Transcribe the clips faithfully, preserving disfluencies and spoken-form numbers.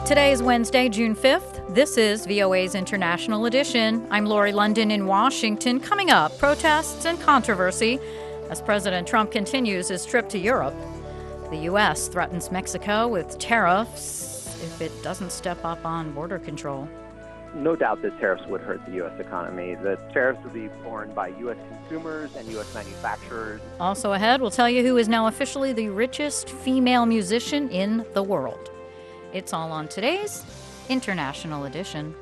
Today is Wednesday, June fifth. This is V O A's International Edition. I'm Lori London in Washington. Coming up, protests and controversy as President Trump continues his trip to Europe. The U S threatens Mexico with tariffs if it doesn't step up on border control. No doubt that tariffs would hurt the U S economy. The tariffs would be borne by U S consumers and U S manufacturers. Also ahead, we'll tell you who is now officially the richest female musician in the world. It's all on today's International Edition.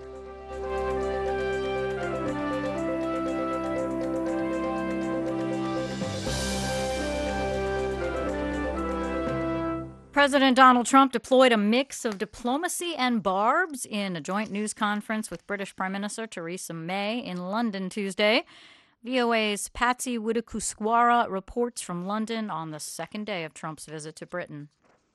President Donald Trump deployed a mix of diplomacy and barbs in a joint news conference with British Prime Minister Theresa May in London Tuesday. V O A's Patsy Widakuswara reports from London on the second day of Trump's visit to Britain.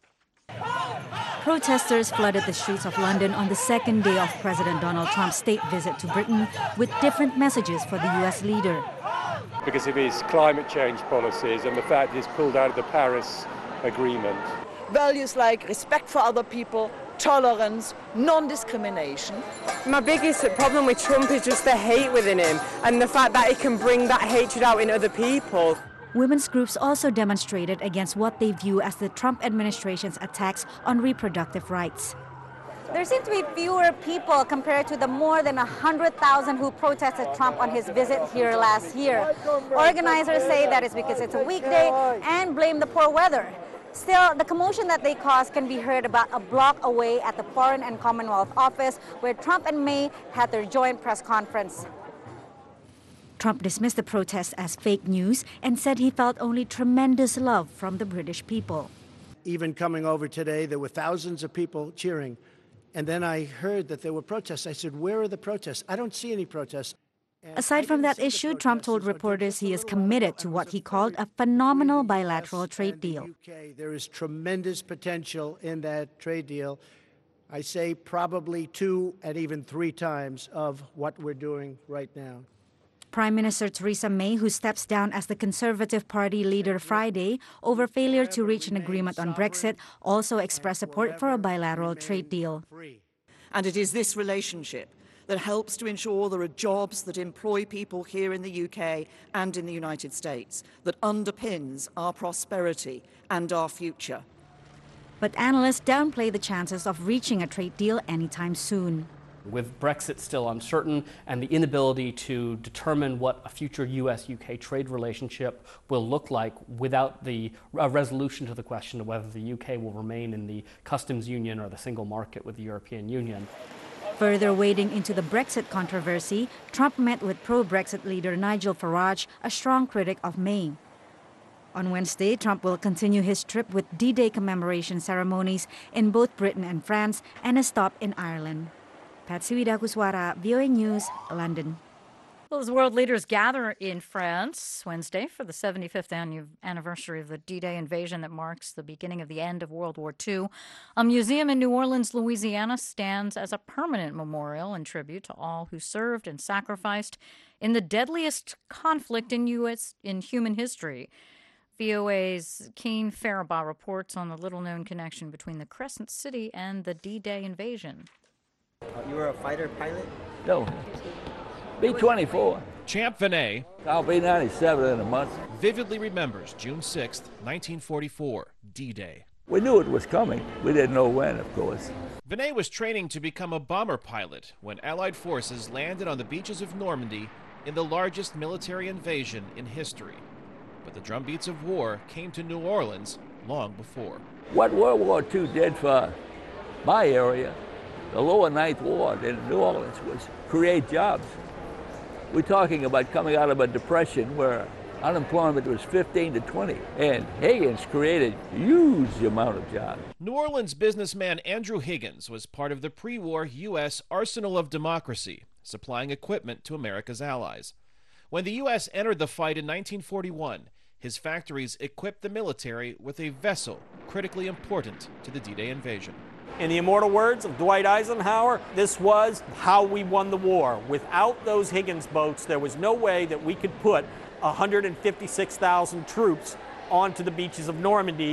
Protesters flooded the streets of London on the second day of President Donald Trump's state visit to Britain with different messages for the U S leader. Because of his climate change policies and the fact he's pulled out of the Paris Agreement. Values like respect for other people, tolerance, non-discrimination. My biggest problem with Trump is just the hate within him and the fact that he can bring that hatred out in other people. Women's groups also demonstrated against what they view as the Trump administration's attacks on reproductive rights. There seem to be fewer people compared to the more than one hundred thousand who protested Trump on his visit here last year. Organizers say that is because it's a weekday and blame the poor weather. Still, the commotion that they caused can be heard about a block away at the Foreign and Commonwealth Office, where Trump and May had their joint press conference. Trump dismissed the protests as fake news and said he felt only tremendous love from the British people. Even coming over today, there were thousands of people cheering. And then I heard that there were protests. I said, where are the protests? I don't see any protests. And Aside from that issue, Trump told reporters he is committed to what he called a phenomenal bilateral trade deal. There is tremendous potential in that trade deal. I say probably two and even three times of what we're doing right now. Prime Minister Theresa May, who steps down as the Conservative Party leader Friday over failure to reach an agreement on Brexit, also expressed support for a bilateral trade deal. And it is this relationship that helps to ensure there are jobs that employ people here in the U K and in the United States, that underpins our prosperity and our future. But analysts downplay the chances of reaching a trade deal anytime soon. With Brexit still uncertain and the inability to determine what a future U S U K trade relationship will look like without the uh, resolution to the question of whether the U K will remain in the customs union or the single market with the European Union. Further wading into the Brexit controversy, Trump met with pro-Brexit leader Nigel Farage, a strong critic of May. On Wednesday, Trump will continue his trip with D-Day commemoration ceremonies in both Britain and France and a stop in Ireland. Patsy Widakuswara, V O A News, London. Well, as world leaders gather in France Wednesday for the seventy-fifth anniversary of the D-Day invasion that marks the beginning of the end of World War Two, a museum in New Orleans, Louisiana, stands as a permanent memorial and tribute to all who served and sacrificed in the deadliest conflict in U S in human history. V O A's Kane Faribaugh reports on the little-known connection between the Crescent City and the D-Day invasion. You were a fighter pilot? No. B twenty-four. Champ Venet. I'll be ninety-seven in a month. Vividly remembers June sixth, nineteen forty-four, D-Day. We knew it was coming. We didn't know when, of course. Venet was training to become a bomber pilot when Allied forces landed on the beaches of Normandy in the largest military invasion in history. But the drumbeats of war came to New Orleans long before. What World War Two did for my area, the lower Ninth Ward in New Orleans, was create jobs. We're talking about coming out of a depression where unemployment was fifteen to twenty, and Higgins created a huge amount of jobs. New Orleans businessman Andrew Higgins was part of the pre-war U S arsenal of democracy, supplying equipment to America's allies. When the U S entered the fight in nineteen forty-one, his factories equipped the military with a vessel critically important to the D-Day invasion. In the immortal words of Dwight Eisenhower, this was how we won the war. Without those Higgins boats, there was no way that we could put one hundred fifty-six thousand troops onto the beaches of Normandy.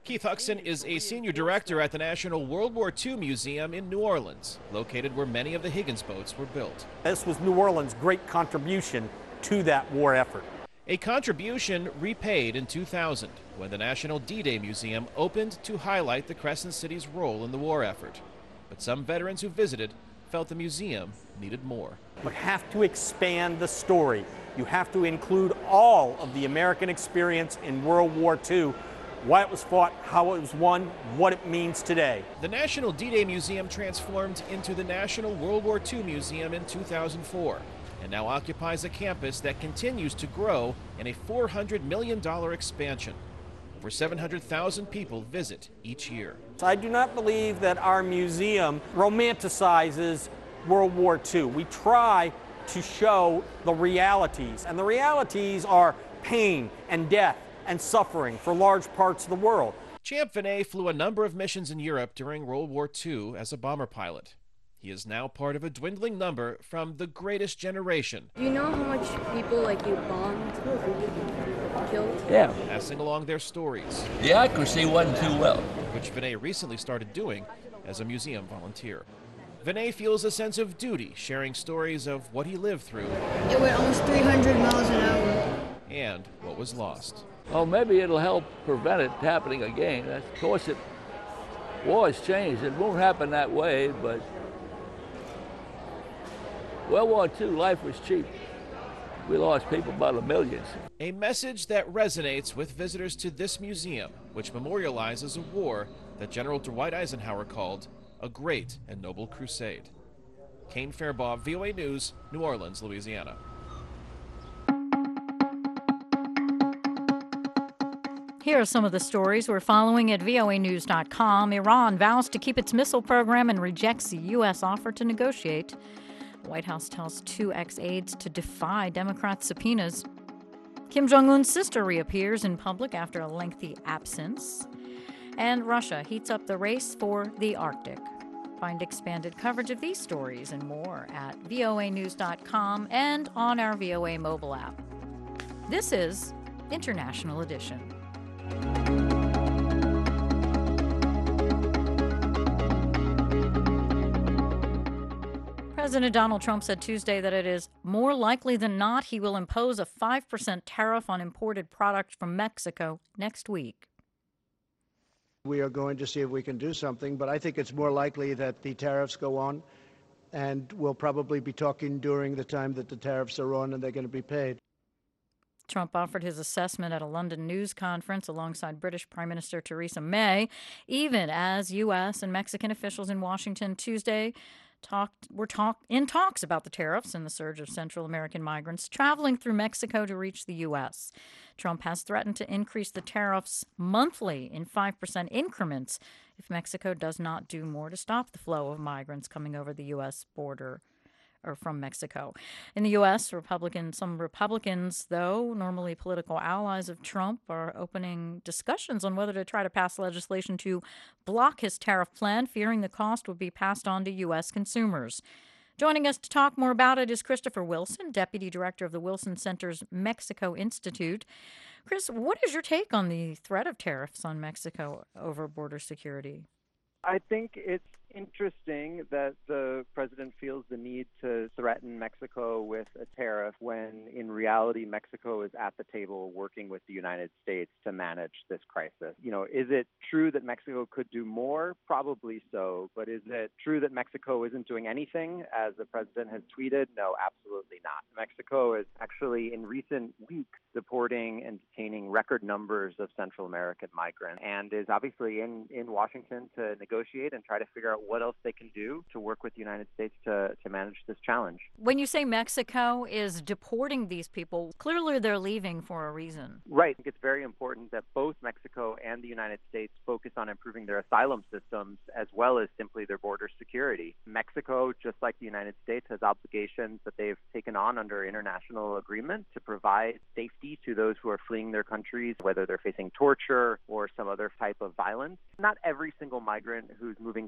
Keith Huxon is a senior director at the National World War Two Museum in New Orleans, located where many of the Higgins boats were built. This was New Orleans' great contribution to that war effort. A contribution repaid in two thousand, when the National D-Day Museum opened to highlight the Crescent City's role in the war effort. But some veterans who visited felt the museum needed more. You have to expand the story. You have to include all of the American experience in World War Two, why it was fought, how it was won, what it means today. The National D-Day Museum transformed into the National World War Two Museum in two thousand four and now occupies a campus that continues to grow in a four hundred million dollars expansion. Over seven hundred thousand people visit each year. I do not believe that our museum romanticizes World War Two. We try to show the realities, and the realities are pain and death and suffering for large parts of the world. Champ Venet flew a number of missions in Europe during World War Two as a bomber pilot. He is now part of a dwindling number from the greatest generation. Do you know how much people like you bombed, killed? Yeah. Passing along their stories. The accuracy wasn't too well. Which Venet recently started doing as a museum volunteer. Venet feels a sense of duty, sharing stories of what he lived through. It went almost three hundred miles an hour. And what was lost. Oh, maybe it'll help prevent it happening again. Of course, it war has changed. It won't happen that way, but World War Two, life was cheap. We lost people by the millions. A message that resonates with visitors to this museum, which memorializes a war that General Dwight Eisenhower called a great and noble crusade. Kane Fairbaugh, V O A News, New Orleans, Louisiana. Here are some of the stories we're following at V O A news dot com. Iran vows to keep its missile program and rejects the U S offer to negotiate. The White House tells two ex-aides to defy Democrat subpoenas. Kim Jong-un's sister reappears in public after a lengthy absence. And Russia heats up the race for the Arctic. Find expanded coverage of these stories and more at V O A news dot com and on our V O A mobile app. This is International Edition. President Donald Trump said Tuesday that it is more likely than not he will impose a five percent tariff on imported products from Mexico next week. We are going to see if we can do something, but I think it's more likely that the tariffs go on, and we'll probably be talking during the time that the tariffs are on and they're going to be paid. Trump offered his assessment at a London news conference alongside British Prime Minister Theresa May, even as U S and Mexican officials in Washington Tuesday talked were talk, in talks about the tariffs and the surge of Central American migrants traveling through Mexico to reach the U S. Trump has threatened to increase the tariffs monthly in five percent increments if Mexico does not do more to stop the flow of migrants coming over the U S border. Or from Mexico. In the U S, Republicans, some Republicans, though, normally political allies of Trump, are opening discussions on whether to try to pass legislation to block his tariff plan, fearing the cost would be passed on to U S consumers. Joining us to talk more about it is Christopher Wilson, Deputy Director of the Wilson Center's Mexico Institute. Chris, what is your take on the threat of tariffs on Mexico over border security? I think it's interesting that the president feels the need to threaten Mexico with a tariff when, in reality, Mexico is at the table working with the United States to manage this crisis. You know, is it true that Mexico could do more? Probably so. But is it true that Mexico isn't doing anything, as the president has tweeted? No, absolutely not. Mexico is actually, in recent weeks, deporting and detaining record numbers of Central American migrants and is obviously in, in Washington to negotiate and try to figure out what else they can do to work with the United States to, to manage this challenge. When you say Mexico is deporting these people, clearly they're leaving for a reason. Right. I think it's very important that both Mexico and the United States focus on improving their asylum systems as well as simply their border security. Mexico, just like the United States, has obligations that they've taken on under international agreement to provide safety to those who are fleeing their countries, whether they're facing torture or some other type of violence. Not every single migrant who's moving from Central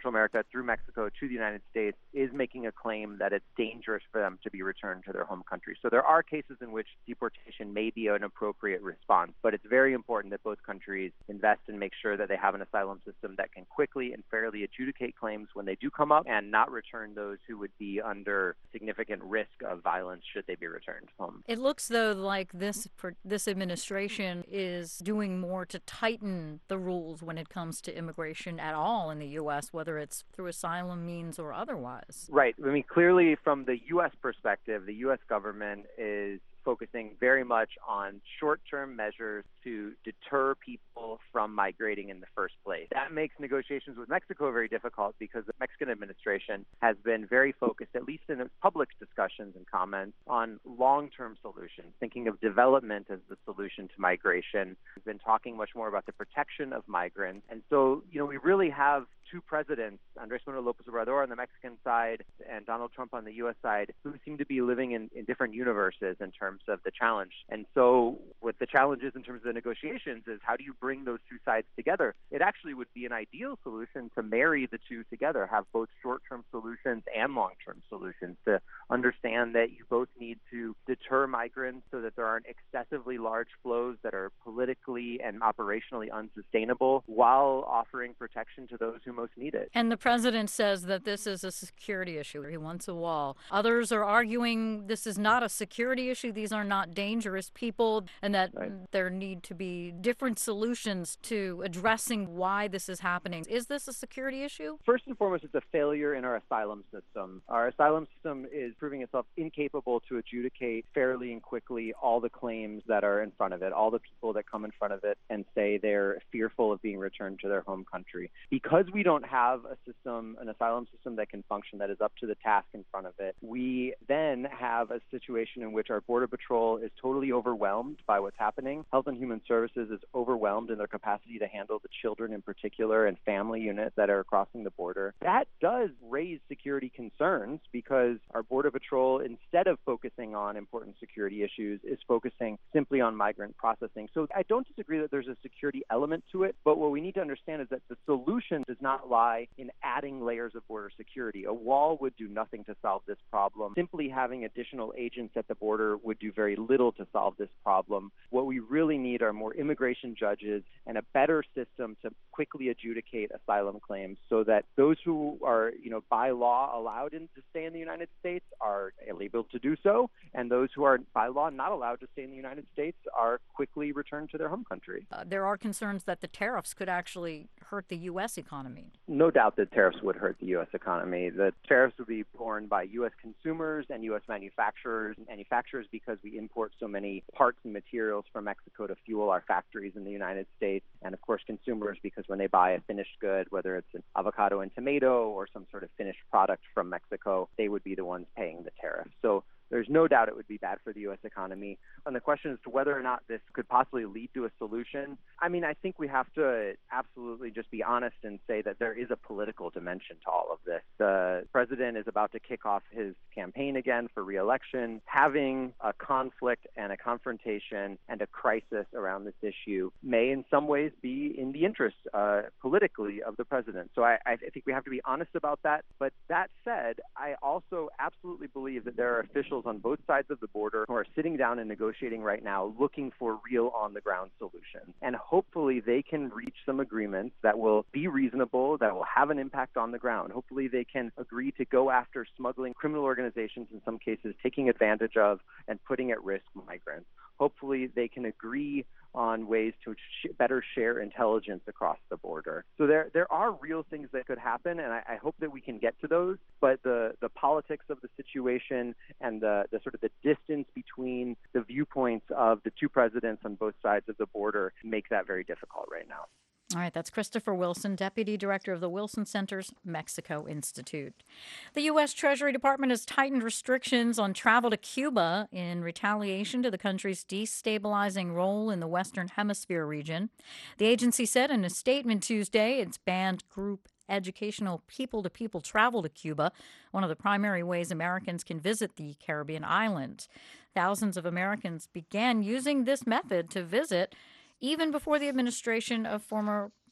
Central America through Mexico to the United States is making a claim that it's dangerous for them to be returned to their home country. So there are cases in which deportation may be an appropriate response, but it's very important that both countries invest and make sure that they have an asylum system that can quickly and fairly adjudicate claims when they do come up and not return those who would be under significant risk of violence should they be returned home. It looks, though, like this this administration is doing more to tighten the rules when it comes to immigration at all in the U S, whether it's through asylum means or otherwise. Right. I mean, clearly from the U S perspective, the U S government is focusing very much on short-term measures to deter people from migrating in the first place. That makes negotiations with Mexico very difficult because the Mexican administration has been very focused, at least in its public discussions and comments, on long-term solutions, thinking of development as the solution to migration. We've been talking much more about the protection of migrants. And so, you know, we really have two presidents, Andrés Manuel López Obrador on the Mexican side and Donald Trump on the U S side, who seem to be living in, in different universes in terms of the challenge. And so what the challenges in terms of the negotiations is how do you bring those two sides together? It actually would be an ideal solution to marry the two together, have both short-term solutions and long-term solutions, to understand that you both need to deter migrants so that there aren't excessively large flows that are politically and operationally unsustainable while offering protection to those who most need it. And the president says that this is a security issue. He wants a wall. Others are arguing this is not a security issue. These are not dangerous people, and that right. there need to be different solutions to addressing why this is happening. Is this a security issue? First and foremost, it's a failure in our asylum system. Our asylum system is proving itself incapable to adjudicate fairly and quickly all the claims that are in front of it, all the people that come in front of it and say they're fearful of being returned to their home country. Because we don't have a system, an asylum system that can function, that is up to the task in front of it, we then have a situation in which our Border Patrol is totally overwhelmed by what's happening. Health and Human Services is overwhelmed in their capacity to handle the children in particular and family units that are crossing the border. That does raise security concerns because our Border Patrol, instead of focusing on important security issues, is focusing simply on migrant processing. So I don't disagree that there's a security element to it, but what we need to understand is that the solution does not lie in adding layers of border security. A wall would do nothing to solve this problem. Simply having additional agents at the border would do very little to solve this problem. What we really need are more immigration judges and a better system to quickly adjudicate asylum claims so that those who are, you know, by law allowed in, to stay in the United States are able to do so, and those who are by law not allowed to stay in the United States are quickly returned to their home country. Uh, there are concerns that the tariffs could actually hurt the U S economy. No doubt that tariffs would hurt the U S economy. The tariffs would be borne by U S consumers and U S manufacturers, manufacturers because we import so many parts and materials from Mexico to fuel our factories in the United States, and of course consumers because when they buy a finished good, whether it's an avocado and tomato or some sort of finished product from Mexico, they would be the ones paying the tariff. So there's no doubt it would be bad for the U S economy. On the question as to whether or not this could possibly lead to a solution, I mean, I think we have to absolutely just be honest and say that there is a political dimension to all of this. The president is about to kick off his campaign again for re-election. Having a conflict and a confrontation and a crisis around this issue may in some ways be in the interest uh, politically of the president. So I, I think we have to be honest about that. But that said, I also absolutely believe that there are officials on both sides of the border who are sitting down and negotiating right now looking for real on-the-ground solutions. And hopefully they can reach some agreements that will be reasonable, that will have an impact on the ground. Hopefully they can agree to go after smuggling criminal organizations, in some cases taking advantage of and putting at risk migrants. Hopefully they can agree on ways to sh- better share intelligence across the border. So there there are real things that could happen, and I, I hope that we can get to those. But the, the politics of the situation and the, the sort of the distance between the viewpoints of the two presidents on both sides of the border make that very difficult right now. All right, that's Christopher Wilson, Deputy Director of the Wilson Center's Mexico Institute. The U S. Treasury Department has tightened restrictions on travel to Cuba in retaliation to the country's destabilizing role in the Western Hemisphere region. The agency said in a statement Tuesday it's banned group educational people-to-people travel to Cuba, one of the primary ways Americans can visit the Caribbean island. Thousands of Americans began using this method to visit even before the administration of former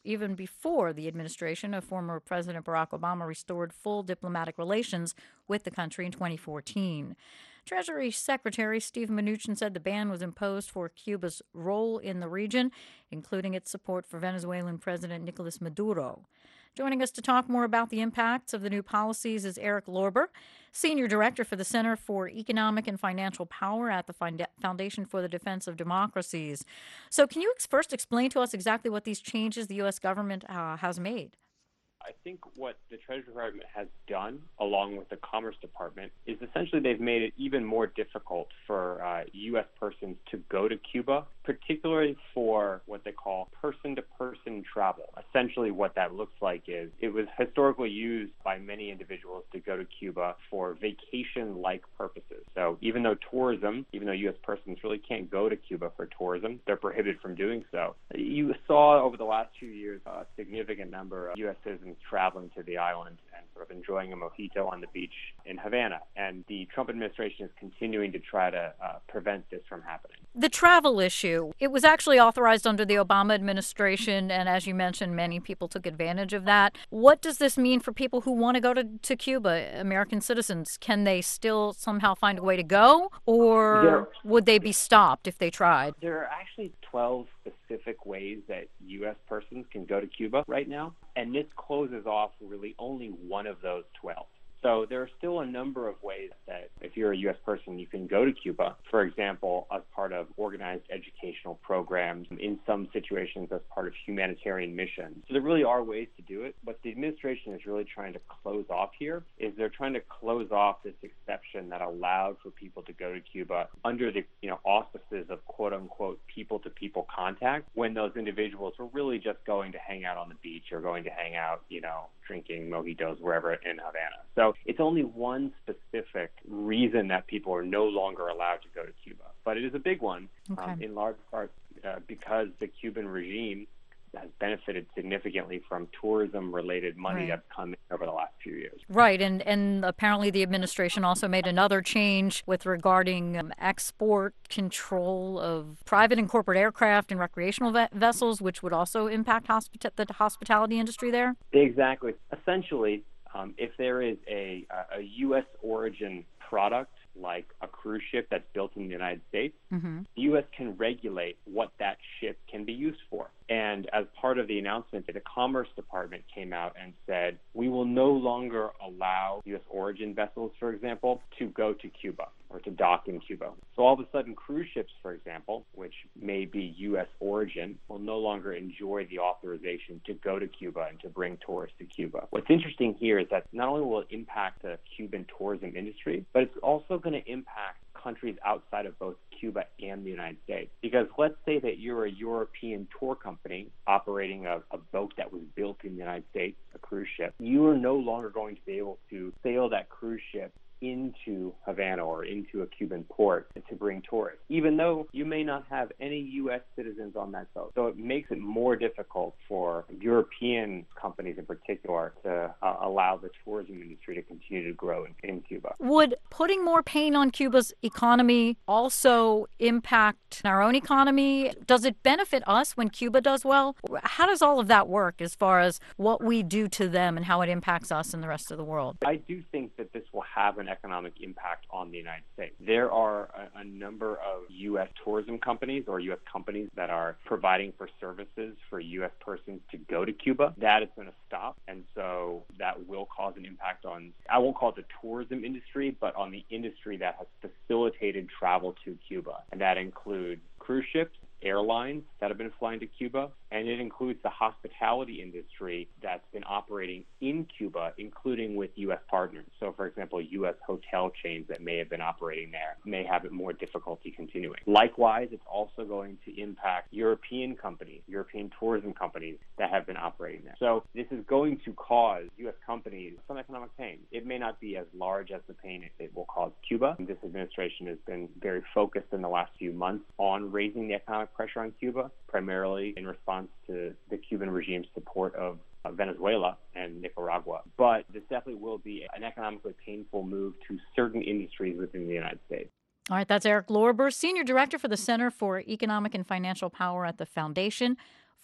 even before the administration of former President Barack Obama restored full diplomatic relations with the country in twenty fourteen. Treasury Secretary Steve Mnuchin said the ban was imposed for Cuba's role in the region, including its support for Venezuelan President Nicolas Maduro. Joining us to talk more about the impacts of the new policies is Eric Lorber, Senior Director for the Center for Economic and Financial Power at the Foundation for the Defense of Democracies. So can you ex- first explain to us exactly what these changes the U S government uh, has made? I think what the Treasury Department has done, along with the Commerce Department, is essentially they've made it even more difficult for uh, U S persons to go to Cuba, particularly for what they call person-to-person travel. Essentially what that looks like is it was historically used by many individuals to go to Cuba for vacation-like purposes. So even though tourism, even though U S persons really can't go to Cuba for tourism, they're prohibited from doing so. You saw over the last few years a significant number of U S citizens traveling to the island and sort of enjoying a mojito on the beach in Havana. And the Trump administration is continuing to try to uh, prevent this from happening. The travel issue, it was actually authorized under the Obama administration, and as you mentioned, many people took advantage of that. What does this mean for people who want to go to, to Cuba, American citizens? Can they still somehow find a way to go, or There- would they be stopped if they tried? There are actually twelve specific ways that U S persons can go to Cuba right now, and this closes off really only one of those twelve. So there are still a number of ways that if you're a U S person, you can go to Cuba, for example, as part of organized educational programs, in some situations as part of humanitarian missions. So there really are ways to do it. What the administration is really trying to close off here is they're trying to close off this exception that allowed for people to go to Cuba under the you know auspices of quote-unquote people-to-people contact, when those individuals were really just going to hang out on the beach or going to hang out, you know, drinking mojitos wherever in Havana. So it's only one specific reason that people are no longer allowed to go to Cuba. But it is a big one, Okay. um, in large part uh, because the Cuban regime has benefited significantly from tourism-related money Right. that's come in over the last few years. Right, and, and apparently the administration also made another change with regarding um, export control of private and corporate aircraft and recreational ve- vessels, which would also impact hospita- the hospitality industry there. Exactly. Essentially, um, if there is a, a U S origin product like a cruise ship that's built in the United States, Mm-hmm. the U S can regulate what that ship can be used for. And as part of the announcement, the Commerce Department came out and said, we will no longer allow U S origin vessels, for example, to go to Cuba or to dock in Cuba. So all of a sudden, cruise ships, for example, which may be U S origin, will no longer enjoy the authorization to go to Cuba and to bring tourists to Cuba. What's interesting here is that not only will it impact the Cuban tourism industry, but it's also going to impact countries outside of both Cuba and the United States. Because let's say that you're a European tour company operating a, a boat that was built in the United States, a cruise ship. You are no longer going to be able to sail that cruise ship into Havana or into a Cuban port to bring tourists, even though you may not have any U S citizens on that boat. So it makes it more difficult for European companies in particular to uh, allow the tourism industry to continue to grow in, in Cuba. Would putting more pain on Cuba's economy also impact our own economy? Does it benefit us when Cuba does well? How does all of that work as far as what we do to them and how it impacts us and the rest of the world? I do think that this will have an economic impact on the United States. There are a, a number of U S tourism companies or U S companies that are providing for services for U S persons to go to Cuba. That is going to stop, and so that will cause an impact on, I won't call it the tourism industry, but on the industry that has facilitated travel to Cuba. And that includes cruise ships, airlines that have been flying to Cuba, and it includes the hospitality industry that's been operating in Cuba, including with U S partners. So, for example, U S hotel chains that may have been operating there may have more difficulty continuing. Likewise, it's also going to impact European companies, European tourism companies that have been operating there. So this is going to cause U S companies some economic pain. It may not be as large as the pain it will cause Cuba. This administration has been very focused in the last few months on raising the economic pressure on Cuba, primarily in response to the Cuban regime's support of uh, Venezuela and Nicaragua. But this definitely will be an economically painful move to certain industries within the United States. All right, that's Eric Lorber, Senior Director for the Center for Economic and Financial Power at the Foundation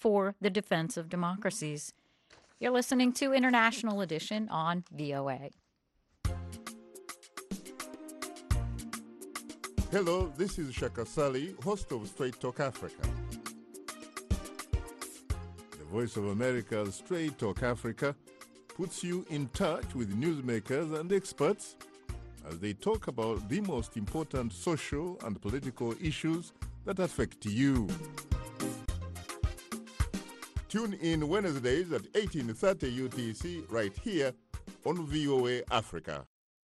for the defense of democracies. You're listening to International Edition on V O A. Hello, this is Shaka Sali, host of Straight Talk Africa. The Voice of America's Straight Talk Africa puts you in touch with newsmakers and experts as they talk about the most important social and political issues that affect you. Tune in Wednesdays at eighteen thirty U T C right here on V O A Africa.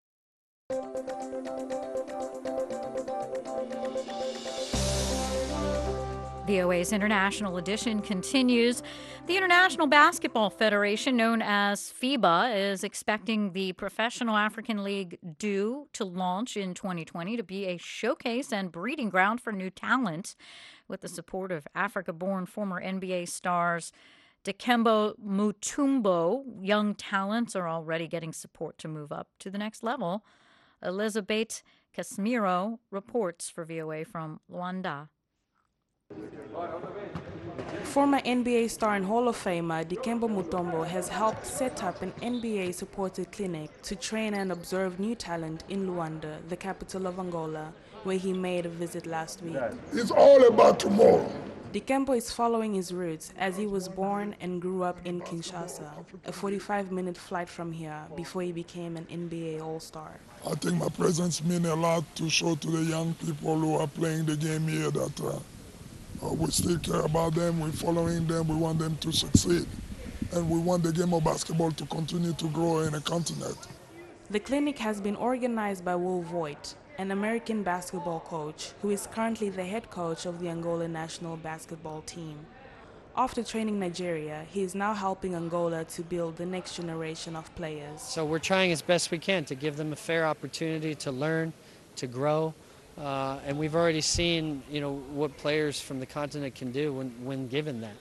V O A's International Edition continues. The International Basketball Federation, known as FIBA, is expecting the Professional African League due to launch in twenty twenty to be a showcase and breeding ground for new talent. With the support of Africa-born former N B A stars Dikembe Mutombo, young talents are already getting support to move up to the next level. Elizabeth Casimiro reports for V O A from Luanda. Former N B A star and Hall of Famer Dikembe Mutombo has helped set up an N B A-supported clinic to train and observe new talent in Luanda, the capital of Angola, where he made a visit last week. It's all about tomorrow. Dikembe is following his roots as he was born and grew up in Kinshasa, a forty-five minute flight from here before he became an N B A All-Star. I think my presence means a lot to show to the young people who are playing the game here that uh, uh, we still care about them, we're following them, we want them to succeed. And we want the game of basketball to continue to grow in the continent. The clinic has been organized by Will Voigt, an American basketball coach who is currently the head coach of the Angola national basketball team. After training Nigeria, he is now helping Angola to build the next generation of players. So we're trying as best we can to give them a fair opportunity to learn, to grow, uh, and we've already seen, you know, what players from the continent can do when, when given that.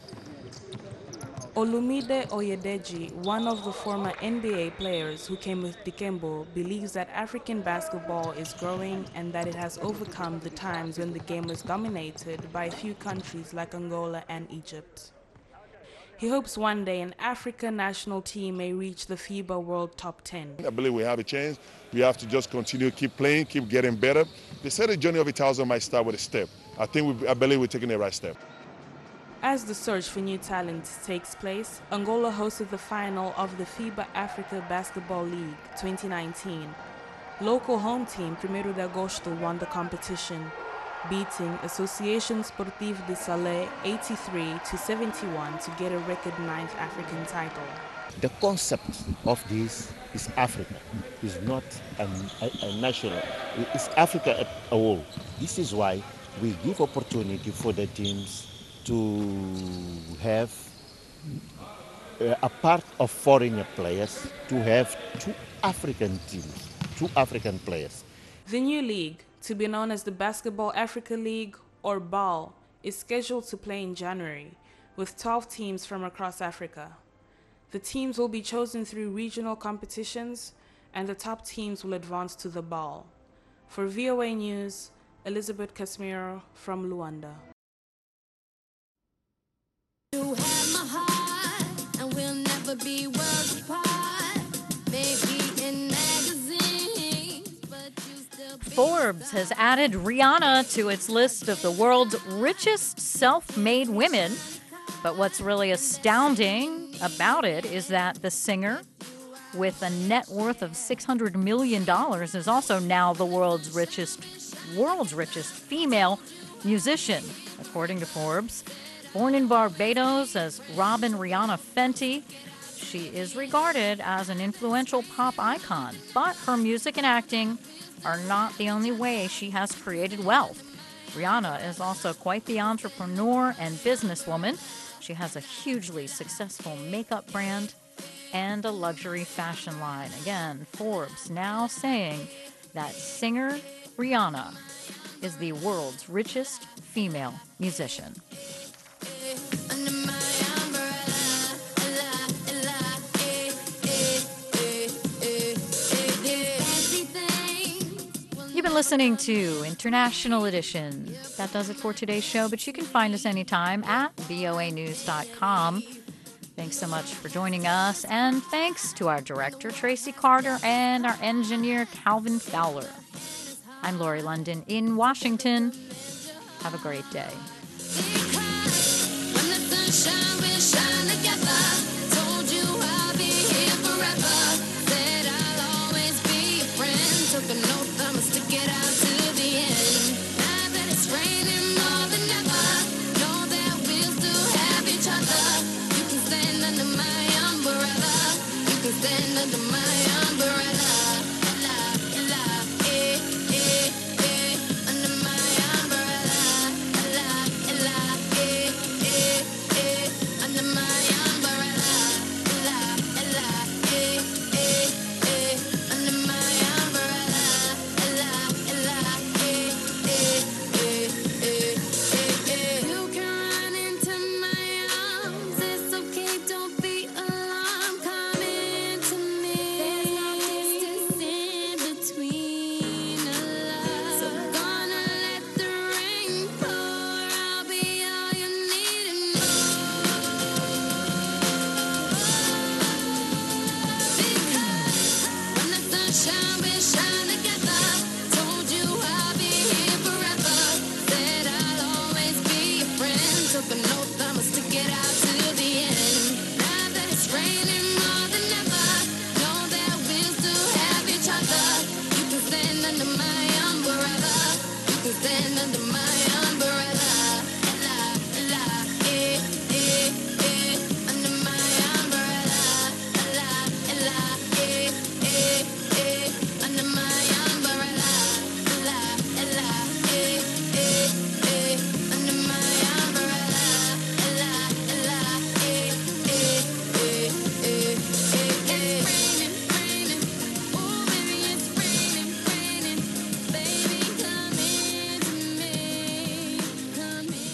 Olumide Oyedeji, one of the former N B A players who came with Dikembe, believes that African basketball is growing and that it has overcome the times when the game was dominated by a few countries like Angola and Egypt. He hopes one day an African national team may reach the FIBA World Top ten. I believe we have a chance. We have to just continue, keep playing, keep getting better. They said the journey of a thousand might start with a step. I think we, I believe we're taking the right step. As the search for new talent takes place, Angola hosted the final of the FIBA Africa Basketball League twenty nineteen. Local home team Primeiro de Agosto won the competition, beating Association Sportive de Salé eighty-three to seventy-one to get a record ninth African title. The concept of this is Africa. It's not a, a, a national. It's Africa as a whole. This is why we give opportunity for the teams to have uh, a part of foreign players, to have two African teams, two African players. The new league, to be known as the Basketball Africa League, or B A L, is scheduled to play in January, with twelve teams from across Africa. The teams will be chosen through regional competitions, and the top teams will advance to the B A L. For V O A News, Elizabeth Casimiro from Luanda. You have my heart, and we'll never be worlds apart. Maybe in magazines, but you still be Forbes has added Rihanna to its list of the world's richest self-made women. But what's really astounding about it is that the singer, with a net worth of six hundred million dollars, is also now the world's richest, world's richest female musician, according to Forbes. Born in Barbados as Robin Rihanna Fenty, she is regarded as an influential pop icon, but her music and acting are not the only way she has created wealth. Rihanna is also quite the entrepreneur and businesswoman. She has a hugely successful makeup brand and a luxury fashion line. Again, Forbes now saying that singer Rihanna is the world's richest female musician. You've been listening to International Edition. That does it for today's show, but you can find us anytime at V O A news dot com. Thanks so much for joining us, and thanks to our director, Tracy Carter, and our engineer, Calvin Fowler. I'm Lori London in Washington. Have a great day. When the sunshine will shine together. Told you I'll be here forever. Said I'll always be your friend. Took an oath I'ma stick it out to the end. Now that it's raining more than ever, know that we'll still have each other. You can stand under my umbrella. You can stand under my umbrella. Ella, ella, eh, eh, eh, under my umbrella. Ella, ella, eh, eh, eh, under my umbrella. Ella, ella, eh, eh, eh, under my umbrella. Ella, ella, eh, eh, eh, eh, eh, eh. You can run into my arms. It's okay, don't be alarmed. Come into me. There's no distance in between us. So gonna let the rain pour. I'll be all you need and more. Because when the sunshine will shine together, told you I'll be here forever. Said I'll always be your friend. Took an oath I'ma stick it out to the end. Now that it's raining more than ever, know that we'll still have each other. You can stand under my umbrella. You can stand under my umbrella. Ella, ella, eh, eh, eh, under my umbrella. Ella, ella, eh, eh, eh, under my umbrella. Ella, ella, eh, eh, eh, under my umbrella. Ella, ella, eh, eh, eh, eh, eh, eh. It's raining, raining. Oh, baby, it's raining, raining. Baby, come into me. Come in.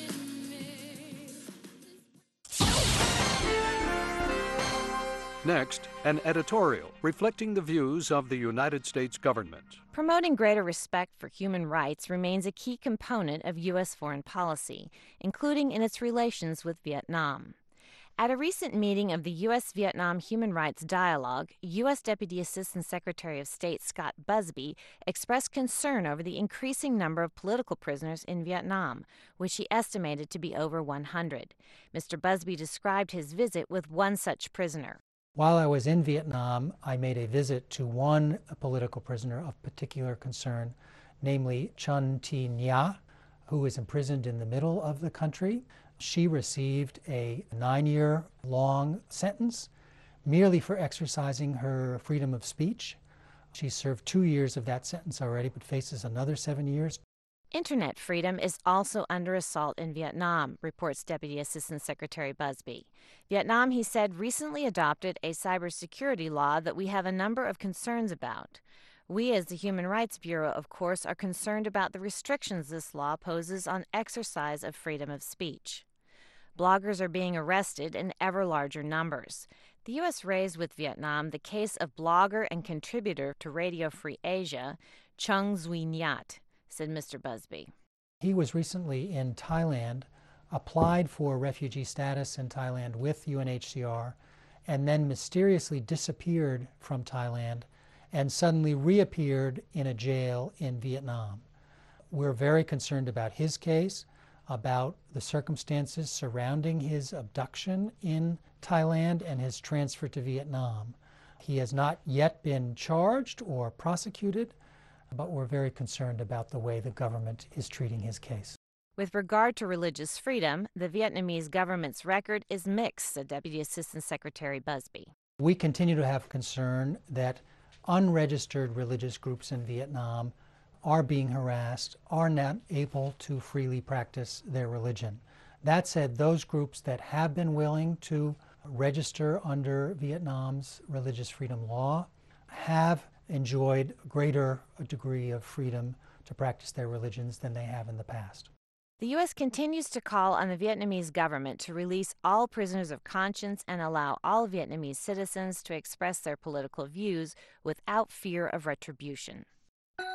Next, an editorial reflecting the views of the United States government. Promoting greater respect for human rights remains a key component of U S foreign policy, including in its relations with Vietnam. At a recent meeting of the U S Vietnam Human Rights Dialogue, U S Deputy Assistant Secretary of State Scott Busby expressed concern over the increasing number of political prisoners in Vietnam, which he estimated to be over one hundred. Mister Busby described his visit with one such prisoner. While I was in Vietnam, I made a visit to one political prisoner of particular concern, namely Chun Thi Nha, who is imprisoned in the middle of the country. She received a nine-year long sentence merely for exercising her freedom of speech. She served two years of that sentence already, but faces another seven years. Internet freedom is also under assault in Vietnam, reports Deputy Assistant Secretary Busby. Vietnam, he said, recently adopted a cybersecurity law that we have a number of concerns about. We, as the Human Rights Bureau, of course, are concerned about the restrictions this law poses on exercise of freedom of speech. Bloggers are being arrested in ever larger numbers. The U S raised with Vietnam the case of blogger and contributor to Radio Free Asia, Chung Duy Nhat, said Mister Busby. He was recently in Thailand, applied for refugee status in Thailand with U N H C R, and then mysteriously disappeared from Thailand and suddenly reappeared in a jail in Vietnam. We're very concerned about his case, about the circumstances surrounding his abduction in Thailand and his transfer to Vietnam. He has not yet been charged or prosecuted, but we're very concerned about the way the government is treating his case. With regard to religious freedom, the Vietnamese government's record is mixed, said Deputy Assistant Secretary Busby. We continue to have concern that unregistered religious groups in Vietnam are being harassed, are not able to freely practice their religion. That said, those groups that have been willing to register under Vietnam's religious freedom law have enjoyed a greater degree of freedom to practice their religions than they have in the past. The U S continues to call on the Vietnamese government to release all prisoners of conscience and allow all Vietnamese citizens to express their political views without fear of retribution.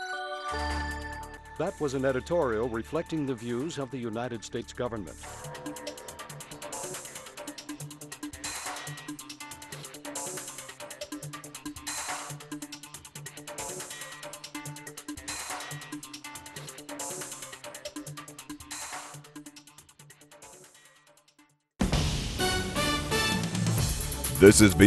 That was an editorial reflecting the views of the United States government. This is